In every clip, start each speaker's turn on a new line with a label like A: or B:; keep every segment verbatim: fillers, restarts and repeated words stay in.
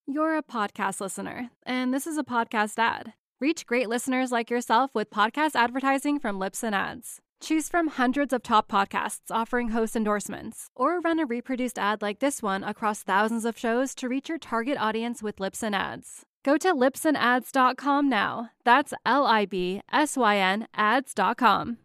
A: You're a podcast listener, and this is a podcast ad. Reach great listeners like yourself with podcast advertising from Libsyn Ads. Choose from hundreds of top podcasts offering host endorsements, or run a reproduced ad like this one across thousands of shows to reach your target audience with Libsyn Ads. Go to libsyn ads dot com now. That's L I B S Y N ads dot com.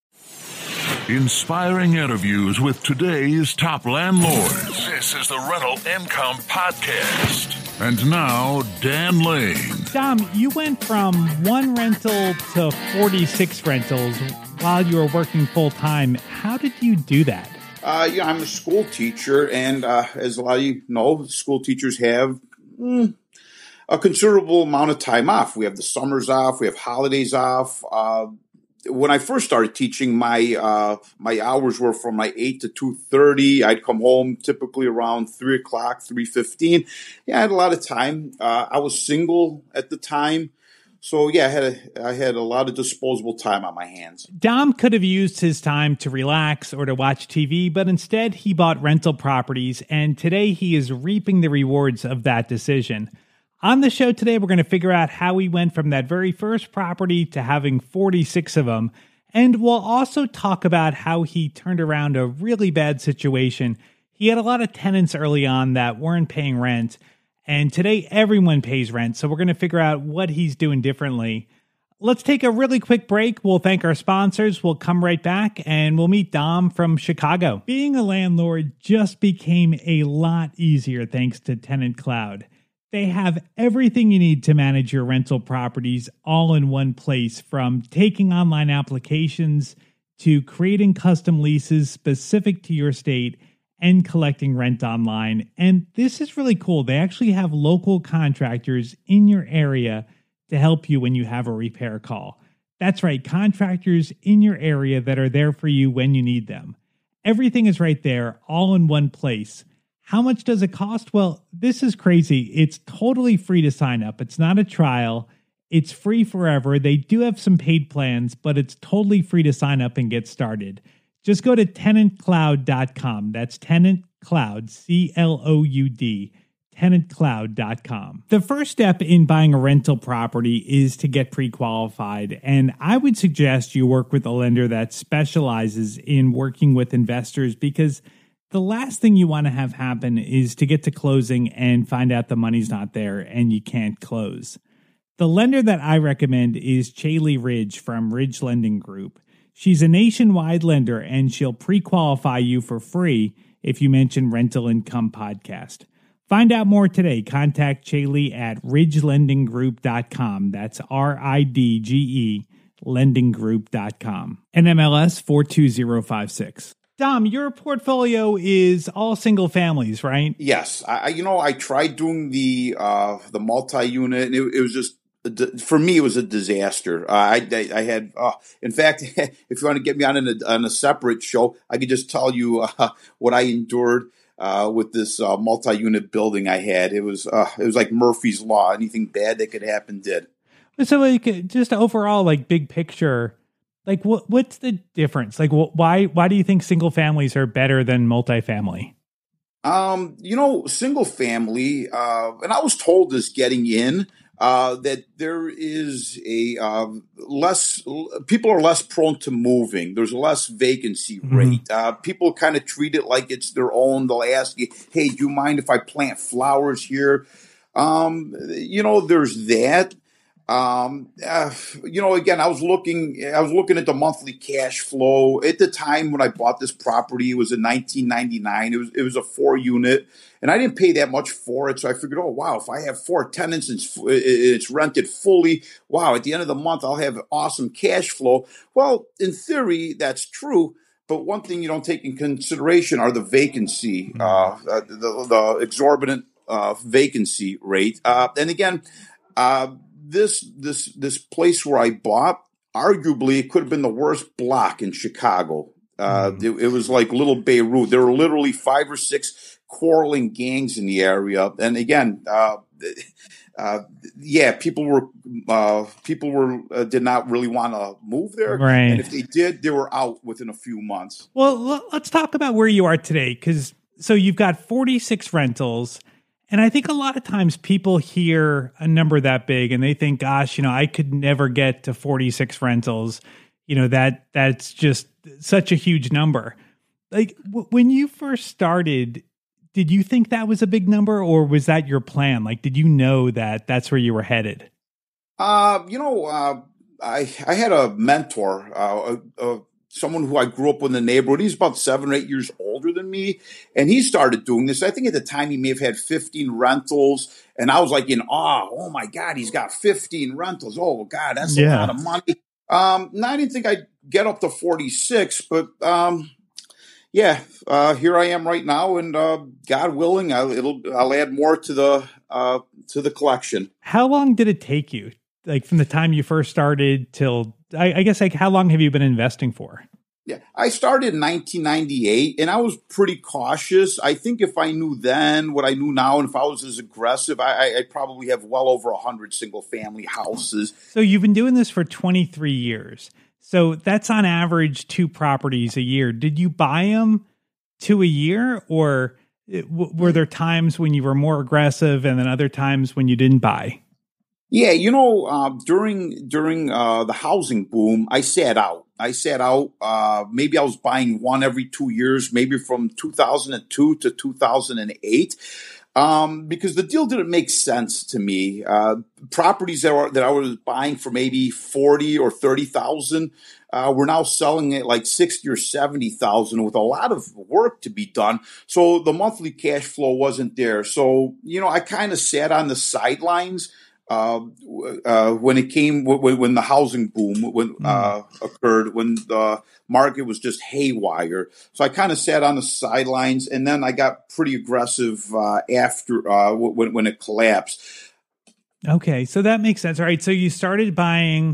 B: Inspiring interviews with today's top landlords. This is the Rental Income Podcast. And now, Dan Lane.
C: Dom, you went from one rental to forty-six rentals while you were working full-time. How did you do that?
D: Uh, yeah, I'm a school teacher, and uh, as a lot of you know, school teachers have mm, a considerable amount of time off. We have the summers off, we have holidays off. Uh, when I first started teaching, my uh, my hours were from like eight to two thirty. I'd come home typically around three o'clock, three fifteen. Yeah, I had a lot of time. Uh, I was single at the time. So, yeah, I had a, I had a lot of disposable time on my hands.
C: Dom could have used his time to relax or to watch T V, but instead he bought rental properties, and today he is reaping the rewards of that decision. On the show today, we're going to figure out how he went from that very first property to having forty-six of them, and we'll also talk about how he turned around a really bad situation. He had a lot of tenants early on that weren't paying rent, and today everyone pays rent, so we're going to figure out what he's doing differently. Let's take a really quick break. We'll thank our sponsors. We'll come right back, and we'll meet Dom from Chicago. Being a landlord just became a lot easier thanks to Tenant Cloud. They have everything you need to manage your rental properties all in one place, from taking online applications to creating custom leases specific to your state and collecting rent online. And this is really cool. They actually have local contractors in your area to help you when you have a repair call. That's right, contractors in your area that are there for you when you need them. Everything is right there, all in one place. How much does it cost? Well, this is crazy. It's totally free to sign up. It's not a trial. It's free forever. They do have some paid plans, but it's totally free to sign up and get started. Just go to tenant cloud dot com. That's Tenant Cloud, C L O U D, tenant cloud dot com. The first step in buying a rental property is to get pre-qualified, and I would suggest you work with a lender that specializes in working with investors, because the last thing you want to have happen is to get to closing and find out the money's not there and you can't close. The lender that I recommend is Chaley Ridge from Ridge Lending Group. She's a nationwide lender, and she'll pre-qualify you for free if you mention Rental Income Podcast. Find out more today. Contact Chaley at ridge lending group dot com. That's R I D G E lending group dot com. N M L S four two zero five six. Dom, your portfolio is all single families, right?
D: Yes. I, you know, I tried doing the uh, the multi-unit, and it, it was just, for me, it was a disaster. Uh, I, I, I had, uh, in fact, if you want to get me on a, on a separate show, I could just tell you uh, what I endured uh, with this uh, multi-unit building I had. It was, uh, it was like Murphy's Law. Anything bad that could happen did.
C: So, like, just overall, like, big picture, like, what what's the difference? Like, wh- why why do you think single families are better than multifamily?
D: Um, you know, single family, uh, and I was told this getting in, uh, that there is a uh, less, people are less prone to moving. There's less vacancy rate. Mm-hmm. Uh, people kind of treat it like it's their own. They'll ask you, hey, do you mind if I plant flowers here? Um, you know, there's that. Um, uh, you know, again, I was looking, I was looking at the monthly cash flow at the time when I bought this property. It was in nineteen ninety-nine. It was, it was a four unit, and I didn't pay that much for it. So I figured, oh, wow, if I have four tenants and it's, it's rented fully, wow, at the end of the month, I'll have awesome cash flow. Well, in theory, that's true. But one thing you don't take in consideration are the vacancy, uh, the, the exorbitant, uh, vacancy rate. Uh, and again, uh, This this this place where I bought, arguably, it could have been the worst block in Chicago. Uh, mm. it, it was like Little Beirut. There were literally five or six quarreling gangs in the area. And again, uh, uh, yeah, people were uh, people were uh, did not really want to move there.
C: Right.
D: And if they did, they were out within a few months.
C: Well, let's talk about where you are today, because so you've got forty-six rentals. And I think a lot of times people hear a number that big and they think, gosh, you know, I could never get to forty-six rentals. You know, that that's just such a huge number. Like w- when you first started, did you think that was a big number, or was that your plan? Like, did you know that that's where you were headed?
D: Uh, you know, uh, I I had a mentor, uh, a, a someone who I grew up with in the neighborhood. He's about seven or eight years older than me. And he started doing this. I think at the time he may have had fifteen rentals. And I was like in awe. Oh my God, he's got fifteen rentals. Oh God, that's yeah. a lot of money. Um, now I didn't think I'd get up to forty-six, but, um, yeah, uh, here I am right now. And, uh, God willing, I'll, it'll, I'll add more to the, uh, to the collection.
C: How long did it take you? Like from the time you first started till, I, I guess, like how long have you been investing for?
D: Yeah, I started in nineteen ninety-eight, and I was pretty cautious. I think if I knew then what I knew now, and if I was as aggressive, I, I, I'd probably have well over one hundred single-family houses. So
C: you've been doing this for twenty-three years. So that's on average two properties a year. Did you buy them two a year, or w- were there times when you were more aggressive and then other times when you didn't buy?
D: Yeah, you know, uh, during during uh, the housing boom, I sat out. I sat out. Uh, maybe I was buying one every two years, maybe from two thousand two to two thousand eight, um, because the deal didn't make sense to me. Uh, properties that, were, that I was buying for maybe forty or thirty thousand, uh, we're now selling at like sixty or seventy thousand with a lot of work to be done. So the monthly cash flow wasn't there. So you know, I kind of sat on the sidelines. Uh, uh, when it came, when, when the housing boom when, uh, occurred, when the market was just haywire. So I kind of sat on the sidelines, and then I got pretty aggressive uh, after uh, when, when it collapsed.
C: Okay, so that makes sense. All right, so you started buying,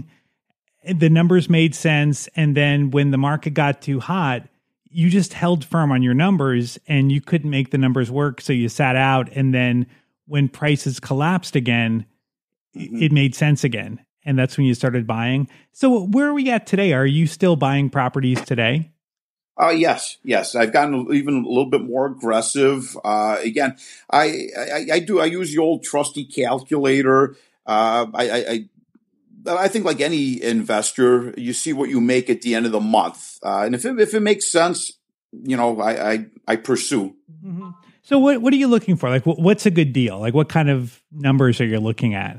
C: the numbers made sense, and then when the market got too hot, you just held firm on your numbers, and you couldn't make the numbers work, so you sat out, and then when prices collapsed again, it made sense again. And that's when you started buying. So where are we at today? Are you still buying properties today?
D: Uh, yes, yes. I've gotten even a little bit more aggressive. Uh, again, I, I, I do, I use the old trusty calculator. Uh, I, I, I I think like any investor, you see what you make at the end of the month. Uh, and if it, if it makes sense, you know, I, I, I pursue.
C: Mm-hmm. So what, what are you looking for? Like, what's a good deal? Like, what kind of numbers are you looking at?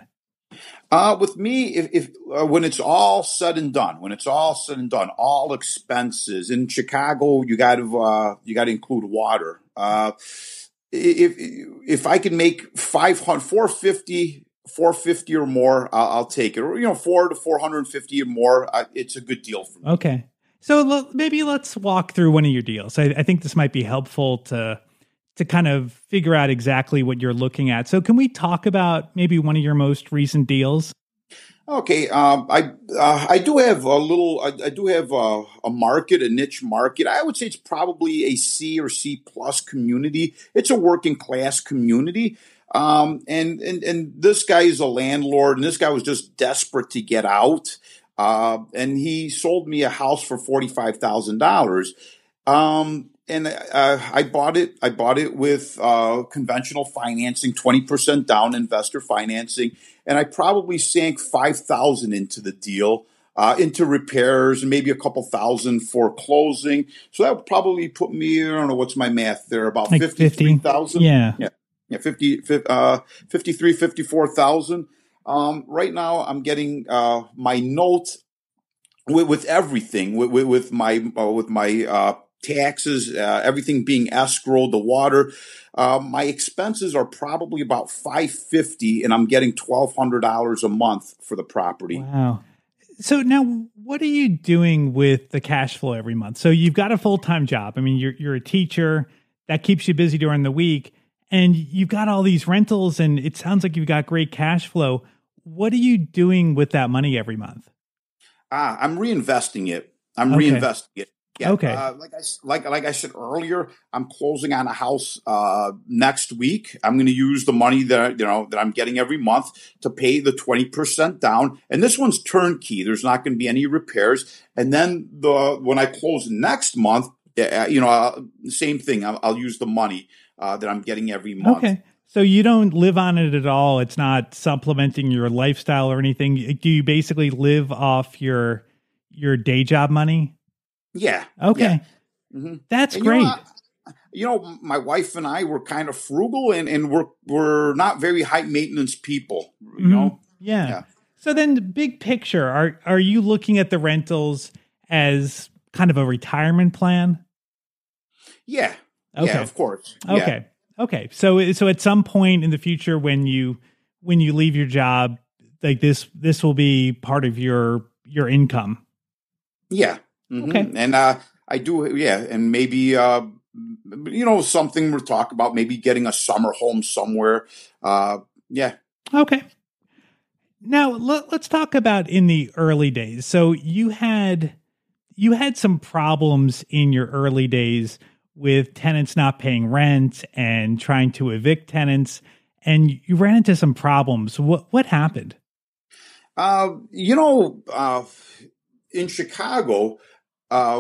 D: Uh, with me, if, if uh, when it's all said and done, when it's all said and done, all expenses in Chicago, you got to uh, you got to include water. Uh, if if I can make five hundred, four fifty, four fifty or more, I'll, I'll take it. Or you know, four to four hundred fifty or more, uh, it's a good deal for me.
C: Okay, so l- maybe let's walk through one of your deals. I, I think this might be helpful to. to kind of figure out exactly what you're looking at. So can we talk about maybe one of your most recent deals?
D: Okay. Um, I, uh, I do have a little, I, I do have a, a market, a niche market. I would say it's probably a C or C plus community. It's a working class community. Um, and, and, and this guy is a landlord, and this guy was just desperate to get out. Uh, and he sold me a house for forty-five thousand dollars. Um, And uh, I bought it. I bought it with uh, conventional financing, twenty percent down, investor financing, and I probably sank five thousand into the deal, uh, into repairs, and maybe a couple thousand for closing. So that would probably put me. I don't know what's my math there, about
C: like
D: fifty-three thousand.
C: Yeah,
D: yeah, yeah, fifty, uh, fifty-three, fifty-four thousand. Um, right now, I'm getting uh, my note with, with everything, with, with, with my uh, with my. Uh, taxes, uh, everything being escrowed, the water. Uh, my expenses are probably about five hundred fifty dollars, and I'm getting twelve hundred dollars a month for the property.
C: Wow. So now what are you doing with the cash flow every month? So you've got a full-time job. I mean, you're, you're a teacher. That keeps you busy during the week. And you've got all these rentals, and it sounds like you've got great cash flow. What are you doing with that money every month?
D: Ah, I'm reinvesting it. I'm
C: Okay.
D: reinvesting it. Yeah,
C: Okay.
D: Uh, like I like like I said earlier, I'm closing on a house uh, next week. I'm going to use the money that you know that I'm getting every month to pay the twenty percent down, and this one's turnkey. There's not going to be any repairs. And then the when I close next month, uh, you know, uh, same thing. I'll, I'll use the money uh, that I'm getting every month.
C: Okay. So you don't live on it at all. It's not supplementing your lifestyle or anything. Do you basically live off your your day job money?
D: Yeah.
C: Okay.
D: Yeah. Mm-hmm.
C: That's
D: and
C: great.
D: You know, I, you know, my wife and I were kind of frugal, and, and we're we're not very high maintenance people. You
C: mm-hmm.
D: know.
C: Yeah. yeah. So then, the big picture, are are you looking at the rentals as kind of a retirement plan?
D: Yeah.
C: Okay.
D: Yeah, of course.
C: Okay.
D: Yeah.
C: Okay. So so at some point in the future, when you when you leave your job, like this this will be part of your your income.
D: Yeah. Mm-hmm.
C: Okay.
D: And uh, I do. Yeah, and maybe uh, you know, something we're talking about, maybe getting a summer home somewhere. Uh, yeah.
C: Okay. Now let, let's talk about in the early days. So you had you had some problems in your early days with tenants not paying rent and trying to evict tenants, and you ran into some problems. What what happened?
D: Uh, you know, uh, in Chicago, uh,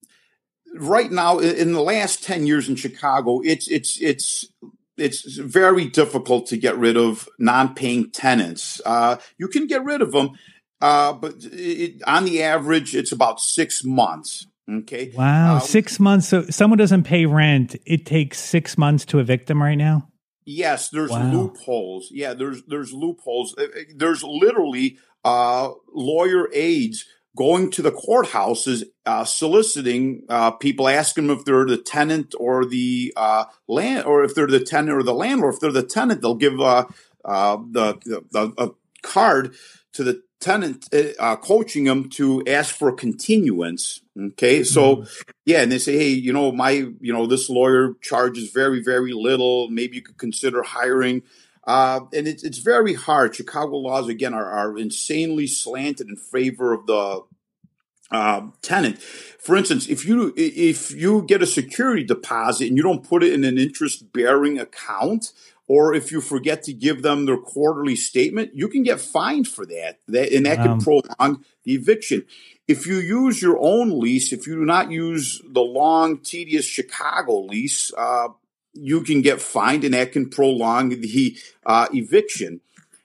D: right now, in the last ten years in Chicago, it's it's it's it's very difficult to get rid of non-paying tenants. Uh, you can get rid of them, uh, but it, on the average, it's about six months. Okay.
C: Wow,
D: uh,
C: six months. So someone doesn't pay rent, it takes six months to evict them right now?
D: Yes, there's
C: wow.
D: loopholes. Yeah, there's there's loopholes. There's literally uh, lawyer aides going to the courthouses, uh, soliciting uh, people, asking them if they're the tenant or the uh, land, or if they're the tenant or the landlord. If they're the tenant, they'll give uh, uh, the, the a card to the tenant, uh, coaching them to ask for a continuance. Okay, so mm. yeah, and they say, hey, you know, my, you know, this lawyer charges very, very little. Maybe you could consider hiring. Uh, and it's it's very hard. Chicago laws, again, are, are insanely slanted in favor of the uh, tenant. For instance, if you if you get a security deposit and you don't put it in an interest-bearing account, or if you forget to give them their quarterly statement, you can get fined for that. That and that wow. can prolong the eviction. If you use your own lease, if you do not use the long, tedious Chicago lease, uh, you can get fined, and that can prolong the uh, eviction.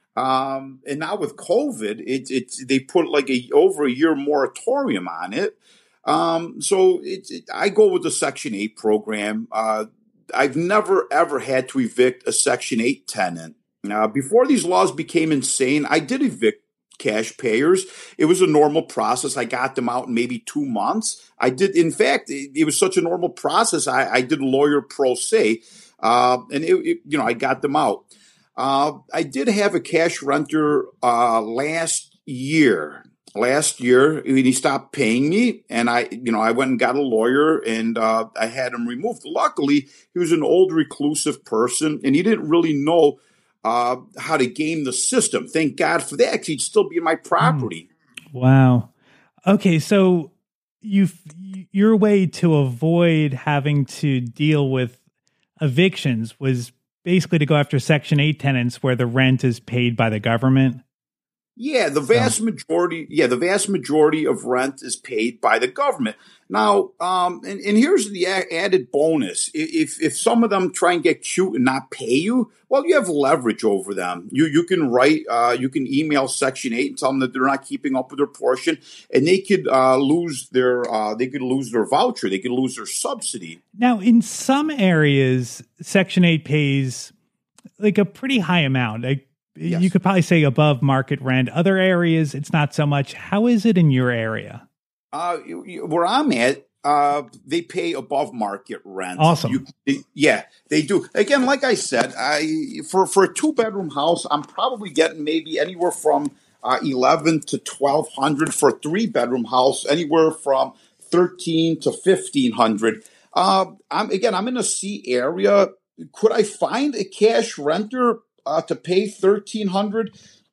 D: Um, and now with COVID, it, it they put like a over a year moratorium on it. Um, so it, it, I go with the Section eight program. Uh, I've never ever had to evict a Section eight tenant. Uh, before these laws became insane, I did evict cash payers. It was a normal process. I got them out in maybe two months. I did, in fact, it, it was such a normal process. I, I did lawyer pro se, uh, and it, it, you know, I got them out. Uh, I did have a cash renter uh, last year. Last year, he stopped paying me, and I, you know, I went and got a lawyer, and uh, I had him removed. Luckily, he was an old reclusive person, and he didn't really know Uh, how to game the system. Thank God for that, because he'd still be in my property.
C: Wow. Okay, so you your way to avoid having to deal with evictions was basically to go after Section eight tenants where the rent is paid by the government?
D: Yeah, the vast so. majority. Yeah, the vast majority of rent is paid by the government. Now, um, and, and here's the a- added bonus: if if some of them try and get cute and not pay you, well, you have leverage over them. You you can write, uh, you can email Section eight and tell them that they're not keeping up with their portion, and they could uh, lose their uh, they could lose their voucher, they could lose their subsidy.
C: Now, in some areas, Section eight pays like a pretty high amount. Like, yes. You could probably say above market rent. Other areas, it's not so much. How is it in your area?
D: Uh, where I'm at, uh, they pay above market rent.
C: Awesome.
D: You, they, yeah, they do. Again, like I said, I for for a two bedroom house, I'm probably getting maybe anywhere from uh, eleven to twelve hundred. For a three bedroom house, anywhere from thirteen to fifteen hundred. Uh, I'm again, I'm in a C area. Could I find a cash renter uh, to pay thirteen hundred?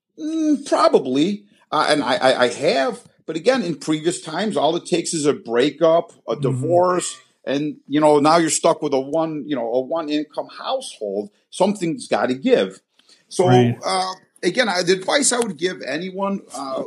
D: Mm, probably, uh, and I, I, I have. But again, in previous times, all it takes is a breakup, a divorce, mm-hmm. and you know now you're stuck with a one, you know, a one income household. Something's got to give. So right. uh, again, I, the advice I would give anyone, uh,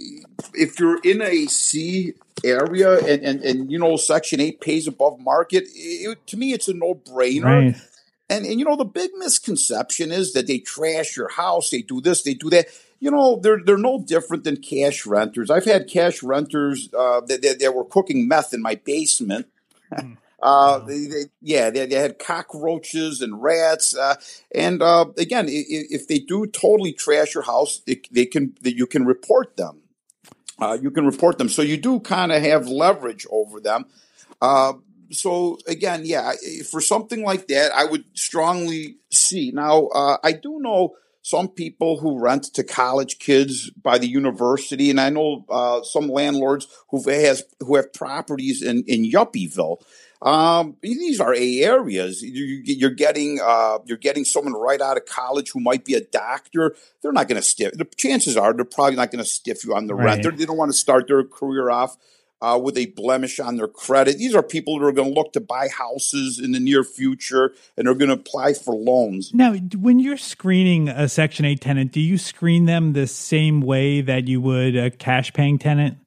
D: if you're in a C area and, and, and you know Section eight pays above market, it, to me it's a no brainer.
C: Right.
D: And, and, you know, the big misconception is that they trash your house. They do this, they do that. You know, they're they're no different than cash renters. I've had cash renters uh, that, that, that were cooking meth in my basement.
C: Mm.
D: Uh, they, they, yeah, they, they had cockroaches and rats. Uh, and uh, again, if, if they do totally trash your house, they, they can you can report them. Uh, you can report them. So you do kind of have leverage over them. Uh, so again, yeah, for something like that, I would strongly see. Now, uh, I do know some people who rent to college kids by the university, and I know uh, some landlords who has who have properties in in Yuppieville. Um, these are A areas. You, you're getting uh, you're getting someone right out of college who might be a doctor. They're not going to stiff. The chances are they're probably not going to stiff you on the
C: Right.
D: rent. They're, they don't want to start their career off uh, with a blemish on their credit. These are people that are going to look to buy houses in the near future, and they're going to apply for loans.
C: Now, when you're screening a Section eight tenant, do you screen them the same way that you would a cash-paying tenant?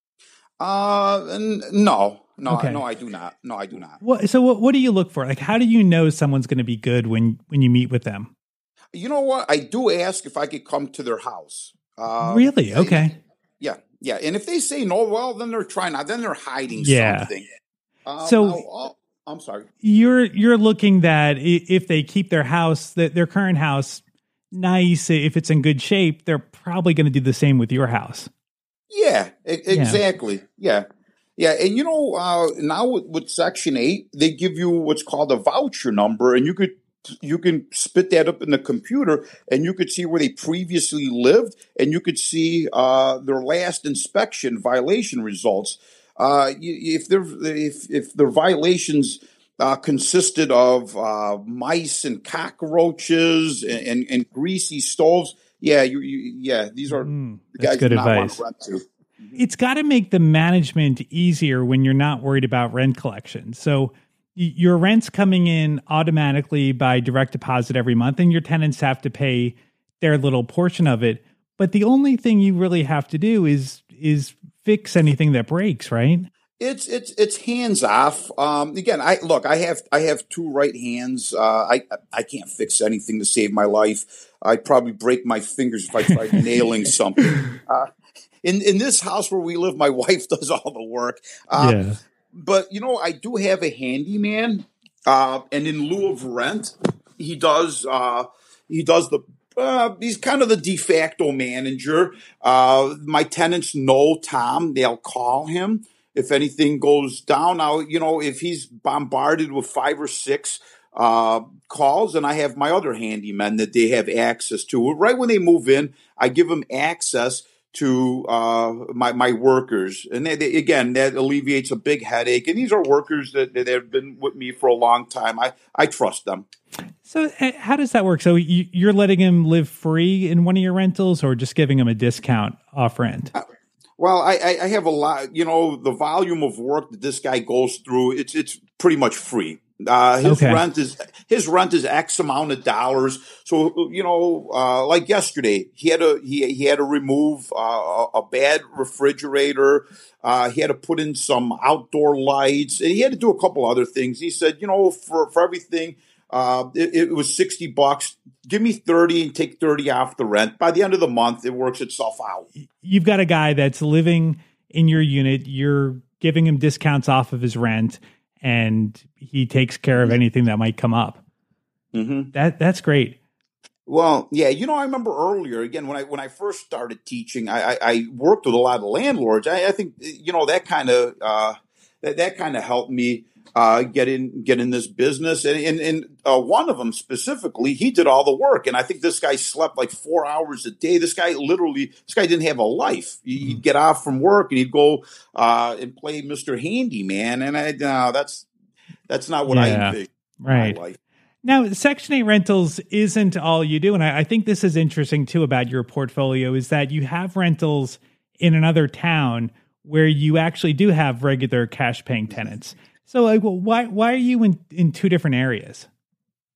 D: Uh, n- no. No,
C: Okay.
D: no, I do not. No, I do not.
C: What, so what, what do you look for? Like, how do you know someone's going to be good when, when you meet with them?
D: You know what? I do ask if I could come to their house. Uh,
C: Really? Okay.
D: Yeah, yeah. And if they say no, well, then they're trying not. Then they're hiding
C: Yeah.
D: something. Um,
C: So-
D: I'll- I'll- I'm sorry.
C: You're you're looking that i- if they keep their house, that their current house nice, if it's in good shape, they're probably going to do the same with your house.
D: Yeah, e- exactly. Yeah. Yeah. And you know, uh, now with, with Section eight, they give you what's called a voucher number, and you could you can spit that up in the computer, and you could see where they previously lived, and you could see uh, their last inspection violation results. Uh, you- if there if if their violations uh, consisted of uh, mice and cockroaches and, and, and greasy stoves, yeah, you, you yeah, these are
C: Mm,
D: the
C: that's
D: guys
C: good
D: you do not want
C: advice.
D: to rent to.
C: It's got to make the management easier when you're not worried about rent collection. So y- your rent's coming in automatically by direct deposit every month, and your tenants have to pay their little portion of it. But the only thing you really have to do is is fix anything that breaks, right?
D: It's it's it's hands off. Um, again, I look. I have I have two right hands. Uh, I I can't fix anything to save my life. I'd probably break my fingers if I tried nailing something. Uh, in in this house where we live, my wife does all the work. Uh,
C: Yeah.
D: But you know, I do have a handyman, uh, and in lieu of rent, he does uh, he does the. Uh, he's kind of the de facto manager. Uh, my tenants know Tom. They'll call him if anything goes down. Now, you know, if he's bombarded with five or six uh, calls, and I have my other handymen that they have access to. Right when they move in, I give them access to uh, my my workers, and they, they, again, that alleviates a big headache. And these are workers that, that have been with me for a long time. I I trust them.
C: So uh, how does that work? So you, you're letting him live free in one of your rentals, or just giving him a discount off rent?
D: Well, I, I I have a lot. You know, the volume of work that this guy goes through, it's it's pretty much free. Uh, his
C: Okay.
D: rent is his rent is X amount of dollars. So you know, uh, like yesterday, he had to he he had to remove uh, a bad refrigerator. Uh, he had to put in some outdoor lights, and he had to do a couple other things. He said, you know, for for everything, uh, it, it was sixty bucks. Give me thirty and take thirty off the rent. By the end of the month, it works itself out.
C: You've got a guy that's living in your unit. You're giving him discounts off of his rent, and he takes care of anything that might come up.
D: Mm-hmm.
C: That that's great.
D: Well, yeah, you know, I remember earlier again when I when I first started teaching, I, I, I worked with a lot of landlords. I, I think you know that kind of uh, that that kind of helped me uh, get in get in this business. And and, and uh, one of them specifically, he did all the work, and I think this guy slept like four hours a day. This guy literally, this guy didn't have a life. He'd get off from work and he'd go uh, and play Mister Handyman, and I no, that's that's not what I
C: Yeah,
D: envisioned in
C: right.
D: my life.
C: Now, Section eight rentals isn't all you do. And I, I think this is interesting, too, about your portfolio, is that you have rentals in another town where you actually do have regular cash-paying tenants. So like, well, why why are you in, in two different areas?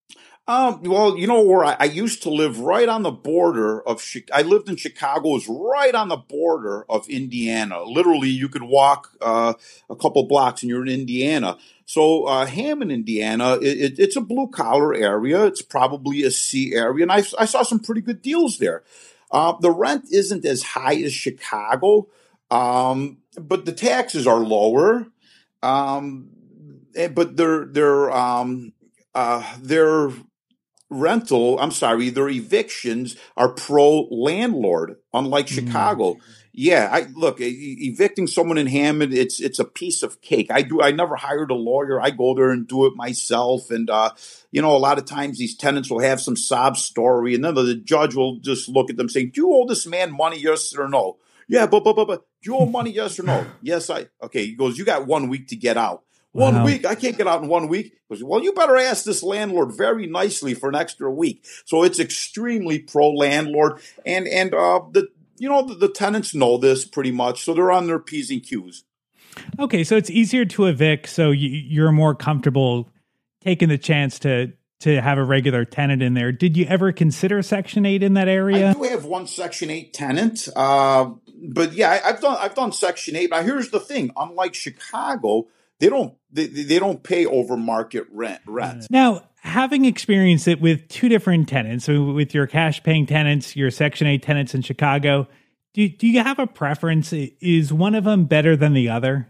D: Um, well, you know where I, I used to live right on the border of, I lived in Chicago, it was right on the border of Indiana. Literally, you could walk uh, a couple blocks and you're in Indiana. So uh, Hammond, Indiana, it, it, it's a blue collar area. It's probably a C area. And I, I saw some pretty good deals there. Uh, the rent isn't as high as Chicago, um, but the taxes are lower. Um, but they're, they're, um, uh, they're, rental, I'm sorry, their evictions are pro-landlord, unlike mm-hmm. Chicago. Yeah, I look, e- evicting someone in Hammond, it's it's a piece of cake. I do I never hired a lawyer. I go there and do it myself. And uh, you know, a lot of times these tenants will have some sob story, and then the judge will just look at them saying, "Do you owe this man money, yes or no?" Yeah, but but but but do you owe money, yes or no? Yes, I okay. He goes, "You got one week to get out." One wow. week? I can't get out in one week. Goes, well, you better ask this landlord very nicely for an extra week. So it's extremely pro-landlord. And, and uh, the you know, the, the tenants know this pretty much. So they're on their P's and Q's.
C: Okay, so it's easier to evict. So you, you're more comfortable taking the chance to to have a regular tenant in there. Did you ever consider Section eight in that area?
D: I do have one Section eight tenant. Uh, but yeah, I, I've done I've done Section eight. Now, here's the thing. Unlike Chicago, They don't they, they don't pay over market rent rent.
C: Now, having experienced it with two different tenants, so with your cash paying tenants, your Section eight tenants in Chicago, do do you have a preference? Is one of them better than the other?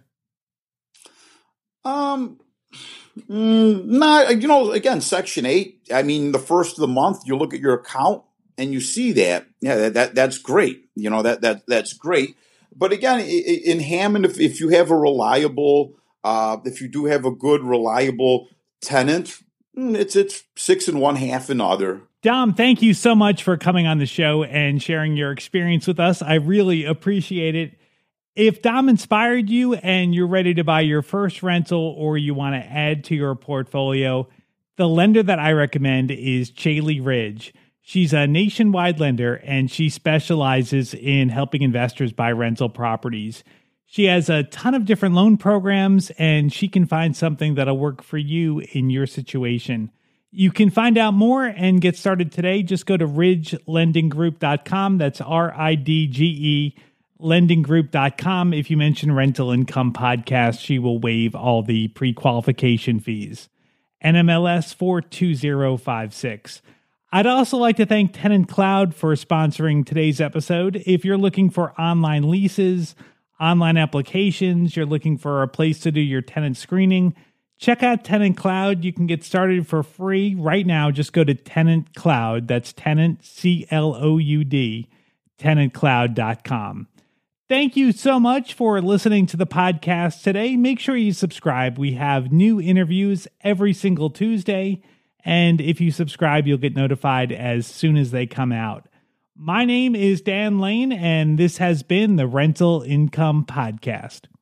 D: Um, mm, not you know. Again, Section eight. I mean, the first of the month, you look at your account and you see that. Yeah, that, that that's great. You know that that that's great. But again, in Hammond, if, if you have a reliable Uh, if you do have a good, reliable tenant, it's it's six and one half another.
C: Dom, thank you so much for coming on the show and sharing your experience with us. I really appreciate it. If Dom inspired you and you're ready to buy your first rental or you want to add to your portfolio, the lender that I recommend is Chaley Ridge. She's a nationwide lender and she specializes in helping investors buy rental properties. She has a ton of different loan programs, and she can find something that'll work for you in your situation. You can find out more and get started today. Just go to ridge lending group dot com. That's R I D G E, lending group dot com. If you mention Rental Income Podcast, she will waive all the pre-qualification fees. N M L S four two zero five six. I'd also like to thank Tenant Cloud for sponsoring today's episode. If you're looking for online leases, online applications, you're looking for a place to do your tenant screening, check out Tenant Cloud. You can get started for free right now. Just go to Tenant Cloud. That's Tenant, C L O U D, tenant cloud dot com. Thank you so much for listening to the podcast today. Make sure you subscribe. We have new interviews every single Tuesday. And if you subscribe, you'll get notified as soon as they come out. My name is Dan Lane, and this has been the Rental Income Podcast.